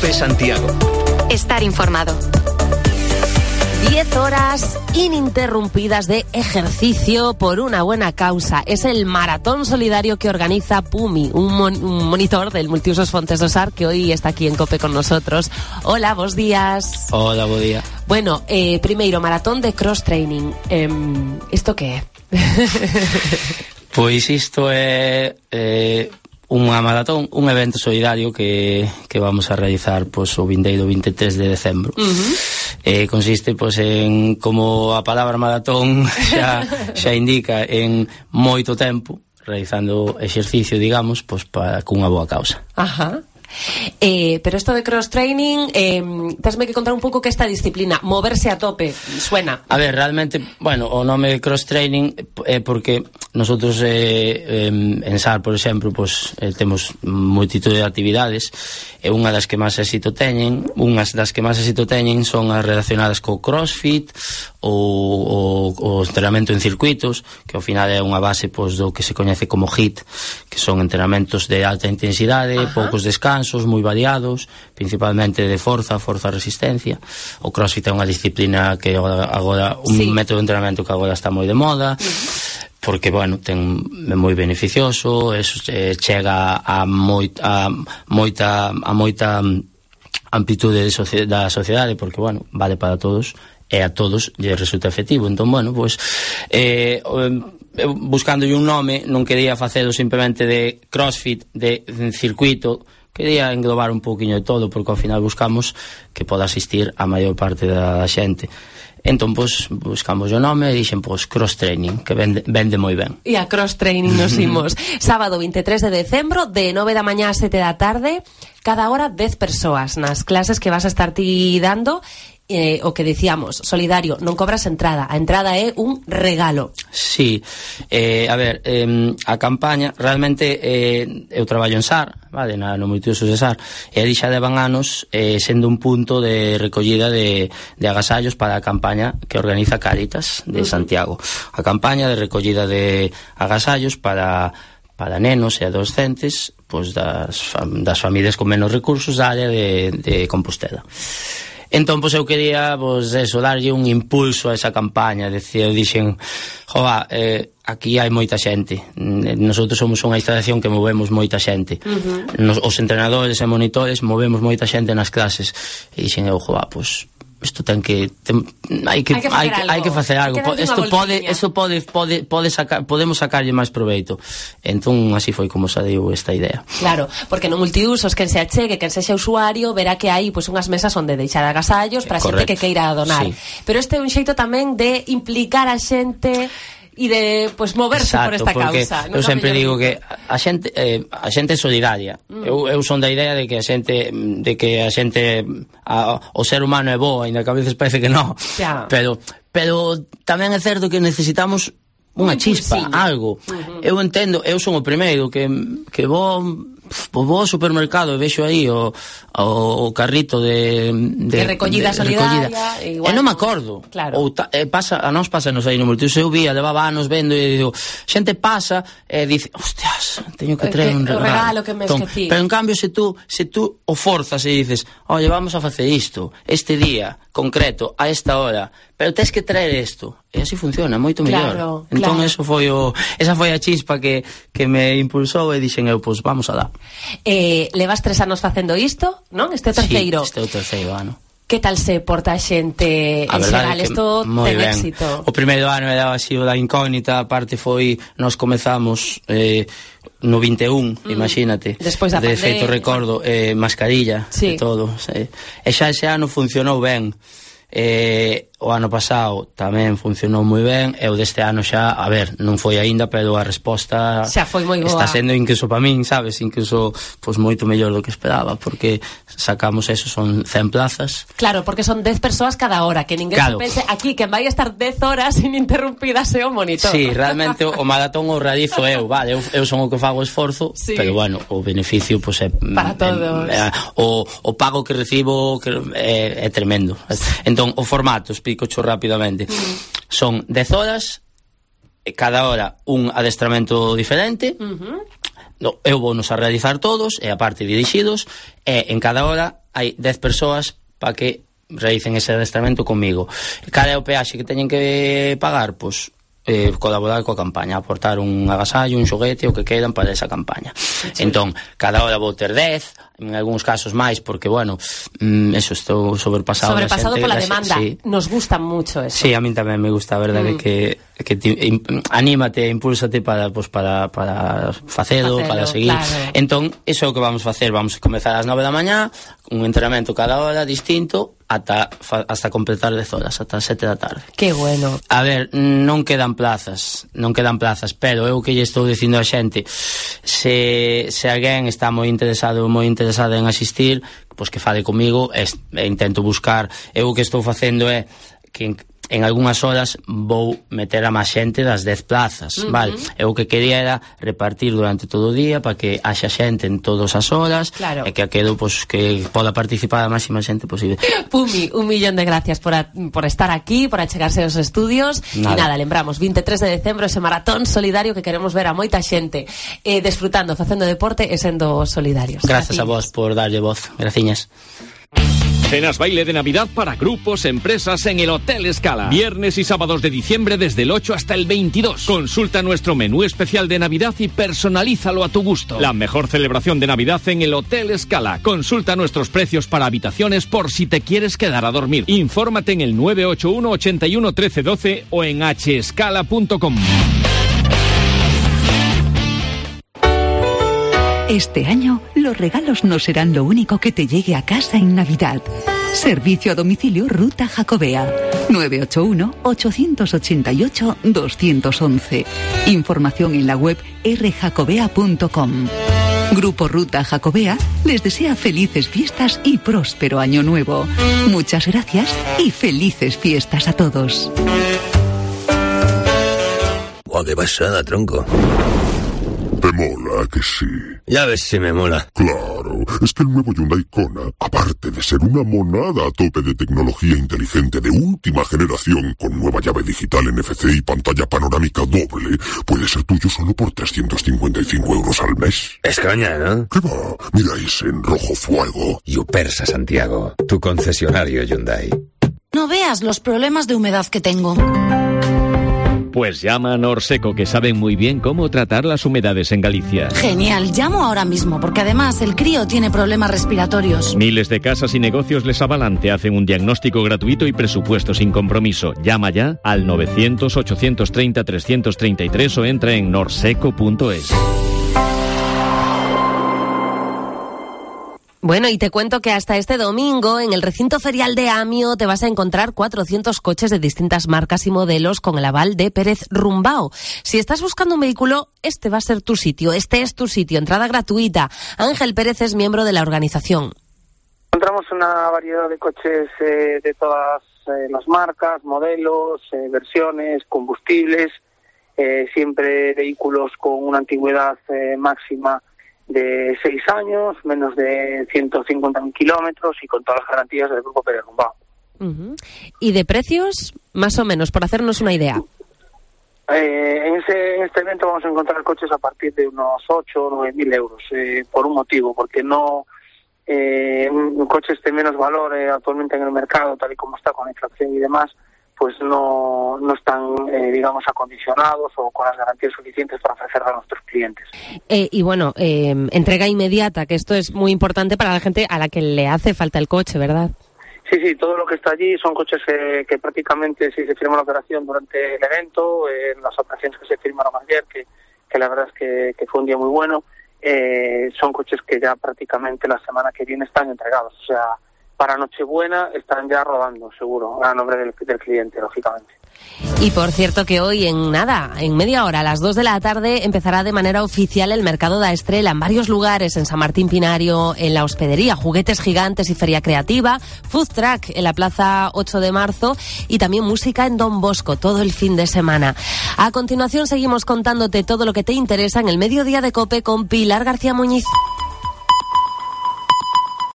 COPE Santiago. Estar informado. 10 horas ininterrumpidas de ejercicio por una buena causa. Es el maratón solidario que organiza PUMI, un monitor del Multiusos Fontes do Sar, que hoy está aquí en COPE con nosotros. Hola, bos días. Hola, bos días. Bueno, primeiro, maratón de cross-training. Isto que é? Pois isto é unha maratón, un evento solidario que vamos a realizar pois, o vindeiro 23 de decembro. Consiste pois, en, como a palabra maratón xa indica, en moito tempo realizando exercicio, digamos, pois, para cunha boa causa. Ajá. Pero esto de cross-training, tesme que contar un pouco que esta disciplina, moverse a tope, suena. A ver, realmente, bueno, o nome de cross-training é porque nosotros en SAR, por exemplo, pues, temos multitud de actividades, e unhas das que máis éxito teñen son as relacionadas co crossfit, o entrenamento en circuitos, que ao final é unha base pues, do que se coñece como HIIT, que son entrenamentos de alta intensidade, poucos descansos, moi variados, principalmente de forza resistencia. O crossfit é unha disciplina que agora un método de entrenamento que agora está moi de moda, porque, bueno, é moi beneficioso, chega a moita amplitude da sociedade, porque, bueno, vale para todos, e a todos lle resulta efectivo. Entón, bueno, pois buscándolle un nome, non quería facelo simplemente de crossfit, de circuito, quería englobar un pouquiño de todo, porque ao final buscamos que poda asistir a maior parte da xente. Entón, pois, buscamos o nome e dixen, pois, cross-training, que vende moi ben. E a cross-training nos imos. Sábado 23 de decembro, de 9 da mañá a 7 da tarde, cada hora 10 persoas nas clases que vas a estar ti dando. O que dicíamos, solidario, non cobras entrada, a entrada é un regalo. Sí, a ver, a campaña, realmente eu traballo en SAR, vale, no Multiusos de SAR, e ali xa levan anos sendo un punto de recollida de agasallos para a campaña que organiza Cáritas de Santiago. A campaña de recollida de agasallos para nenos e adolescentes, pois das familias con menos recursos da área de Compostela. Entón, pois, eu quería, pois, eso, darlle un impulso a esa campaña. Eu dixen, joa, aquí hai moita xente. Nosotros somos unha instalación que movemos moita xente. Os entrenadores e monitores movemos moita xente nas clases. E dixen eu, joa, pois, isto ten que hai que facer algo. Podemos sacarlle máis proveito. Entón así foi como saiu esta idea. Claro, porque no Multiusos quen se achegue, quen sexa usuario, verá que hai pois unhas mesas onde deixar agasallos para a xente que queira donar. Pero este é un xeito tamén de implicar a xente e de, pues, moverse por esta causa. Eu sempre digo que a xente é solidaria. Eu son da idea de que a xente o ser humano é bo, ainda que a veces parece que non. Pero tamén é certo que necesitamos unha chispa, algo. Eu entendo, eu son o primeiro que vou ao supermercado e vexo aí o carrito de recollida solidaria, e non me acordo. Ou a nos pásanos aí no Multiusos. Eu vía, levaba anos vendo e digo, xente pasa e dice, hostias, teño que traer un regalo que me esqueci. Pero en cambio se tú o forzas e dices, oye, vamos a facer isto este día concreto, a esta hora, pero tens que traer isto, e así funciona moito mellor. Entón esa foi a chispa que me impulsou e dixen eu, pois vamos a dar. Levas 3 anos facendo isto, non? Este é o terceiro. Sí, este é o terceiro ano. Que tal se porta a xente en xeral? Isto ten éxito. O primeiro ano era así o da incógnita, aparte foi, nos comezamos no 21, imagínate. Despois da pandemia. De feito recordo, mascarilla, e todo. E xa ese ano funcionou ben. O ano pasado tamén funcionou moi ben, e o deste ano xa, a ver, non foi aínda, pero a resposta xa foi moi boa. Está sendo incluso para min, sabes, incluso pois moito mellor do que esperaba, porque sacamos eso, son 100 plazas. Claro, porque son 10 persoas cada hora, que ninguén se pense aquí que vai estar 10 horas ininterrumpidas é o monitor. Sí, realmente o maratón o realizo eu, vale, eu son o que fago o esforzo, pero bueno, o beneficio pois é para todos. O pago que recibo é tremendo. Entón, o formato, explicocho rapidamente. Son 10 horas, cada hora un adestramento diferente, eu vou nos a realizar todos, e a parte dirixidos, e en cada hora hai 10 persoas para que realicen ese adestramento comigo. Cal é o peaxe que teñen que pagar? Pois colaborar coa campaña, aportar un agasallo, un xoguete, o que quedan para esa campaña. Sí. Entón, cada hora vou ter 10, en algúns casos máis, porque, bueno, eso, estou sobrepasado pola demanda. Sí. Nos gusta mucho eso. Sí, a mí tamén me gusta, a verdade, que anímate, impúlsate para facelo, para seguir. Claro. Entón, eso é o que vamos facer. Vamos a comezar ás 9 da mañá, un entrenamento cada hora distinto, hasta completar 10 horas, hasta 7 da tarde. Que bueno. A ver, non quedan plazas, pero eu que lle estou dicindo a xente, se alguén está moi interesado en asistir, pois que fale comigo, e intento buscar. Eu o que estou facendo é que en algunhas horas vou meter a máis xente das 10 plazas, vale? Eu o que quería era repartir durante todo o día para que haxa xente en todas as horas, claro, e que aquedo, pois, que poda participar a máxima xente posible. Pumi, 1 millón de gracias por estar aquí, por achegarse aos estudios. E nada, lembramos, 23 de decembro, ese maratón solidario que queremos ver a moita xente desfrutando, facendo deporte e sendo solidarios. Gracias a vos por darlle voz. Graciñas. Cenas baile de Navidad para grupos, empresas en el Hotel Escala. Viernes y sábados de diciembre desde el 8 hasta el 22. Consulta nuestro menú especial de Navidad y personalízalo a tu gusto. La mejor celebración de Navidad en el Hotel Escala. Consulta nuestros precios para habitaciones por si te quieres quedar a dormir. Infórmate en el 981 81 13 12 o en hescala.com. Este año, los regalos no serán lo único que te llegue a casa en Navidad. Servicio a domicilio Ruta Jacobea. 981-888-211. Información en la web rjacobea.com. Grupo Ruta Jacobea les desea felices fiestas y próspero año nuevo. Muchas gracias y felices fiestas a todos. ¡Guau, qué pasada, tronco! ¿Te mola que sí? Ya ves si me mola. Claro, es que el nuevo Hyundai Kona, aparte de ser una monada a tope de tecnología inteligente de última generación, con nueva llave digital NFC y pantalla panorámica doble, puede ser tuyo solo por 355 euros al mes. Es coña, ¿no? ¿Qué va? Mira ese en rojo fuego. Yupersa Santiago, tu concesionario Hyundai. No veas los problemas de humedad que tengo. Pues llama a Norseco, que saben muy bien cómo tratar las humedades en Galicia. Genial, llamo ahora mismo, porque además el crío tiene problemas respiratorios. Miles de casas y negocios les avalan, te hacen un diagnóstico gratuito y presupuesto sin compromiso. Llama ya al 900-830-333 o entra en norseco.es. Bueno, y te cuento que hasta este domingo en el recinto ferial de Amio te vas a encontrar 400 coches de distintas marcas y modelos con el aval de Pérez Rumbao. Si estás buscando un vehículo, este va a ser tu sitio, este es tu sitio, entrada gratuita. Ángel Pérez es miembro de la organización. Encontramos una variedad de coches de todas las marcas, modelos, versiones, combustibles, siempre vehículos con una antigüedad máxima de 6 años, menos de 150.000 kilómetros y con todas las garantías del Grupo Pérez Rumbao. ¿Y de precios, más o menos, por hacernos una idea? En este evento vamos a encontrar coches a partir de unos 8 o 9.000 euros, por un motivo, porque no coches de menos valor actualmente en el mercado, tal y como está con la inflación y demás, pues no están, digamos, acondicionados o con las garantías suficientes para ofrecer a nuestros clientes. Y bueno, entrega inmediata, que esto es muy importante para la gente a la que le hace falta el coche, ¿verdad? Sí, todo lo que está allí son coches que prácticamente, si se firma la operación durante el evento, las operaciones que se firmaron ayer, que la verdad es que fue un día muy bueno, son coches que ya prácticamente la semana que viene están entregados, o sea, para Nochebuena están ya rodando, seguro, a nombre del cliente, lógicamente. Y por cierto que hoy en media hora, a las 2 de la tarde, empezará de manera oficial el mercado da Estrela en varios lugares, en San Martín Pinario, en la Hospedería, juguetes gigantes y feria creativa, food truck en la Plaza 8 de Marzo y también música en Don Bosco todo el fin de semana. A continuación seguimos contándote todo lo que te interesa en el Mediodía de COPE con Pilar García Muñiz.